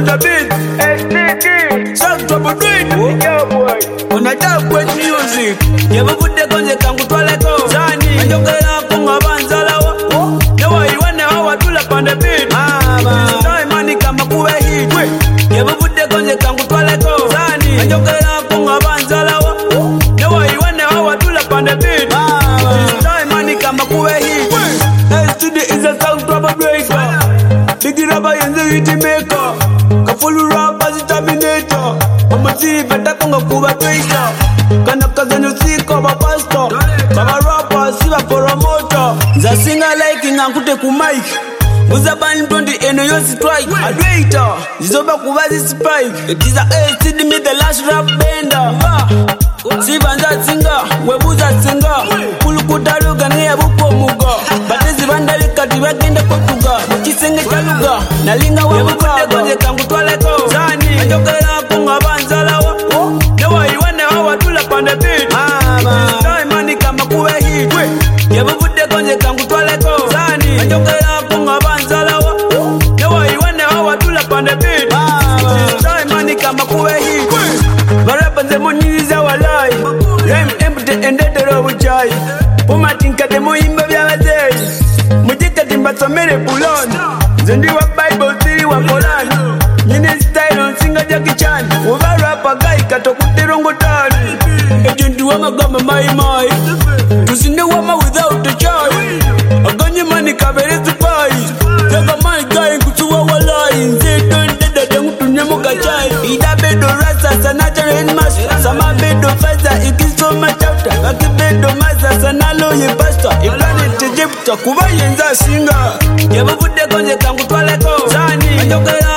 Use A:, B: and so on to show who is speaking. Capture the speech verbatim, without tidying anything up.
A: the beat. S T D. Sound trouble doing. Yo boy. On a dark with music. Never put the guns that can go to let go. Zani. And you get up on my banzala. Now you want to how I do up on the beat. Mama. Time money come up with heat. Never put the guns that can go to let go. Zani. And you get up on my banzala. Now you want to how I do up on the beat. Mama. Time money come up with heat. S T D is a sound trouble breaker. Big rubber and the hit maker. Kafulu rap as a terminator. I'm a city better conga kuba tracer. Kana kazanyo siko ba pastor. Kama rapper siva promoter. Za singer like ngakute ku mic. Uza bani twenty eno yo strike. Adwaiter. Zizoba kubazi spike. It is a S T D me the last rap bender. Sivanza singa, webuza singa. Kulukudalu gane buko muga. Batezi bandali kati bagende kotuga. Kisenge chaluga, nalinga wabuka. Goje kangu twaleko. Zani, ajokera kunga banzala wa. Newa iwane hawa tula pande beat. Mama, time money kama kuwe hit. Yebubude goje kangu twaleko. Zani, ajokera kunga banzala wa. Newa iwane hawa tula pande beat. Mama, time money kama kuwe hit. Barapa zemo nyiza walai. Rem empty endete robo chai. Puma tinka demo imba vya wazei. Mujika timba somere pulon. Zendi wa Bible tiri wa Koran. Nini style on singa Jackie Chan. Uva rapa gai kato kutirongo tani. Ejendu wa magama mai mai. Tusinde wama without a choice. Aganye mani kabere supai. Jaga mai gai kutuwa walai. Nze don deda dengu tunyemo kachai. Ida bedo rasa sanata in master. Sama bedo faza ikiso machapta. Kaki bedo maza sanalo ye pastor. Iplanet Egypta kuba yenza singa. Yebu bude konje kangu twaleko. Zani.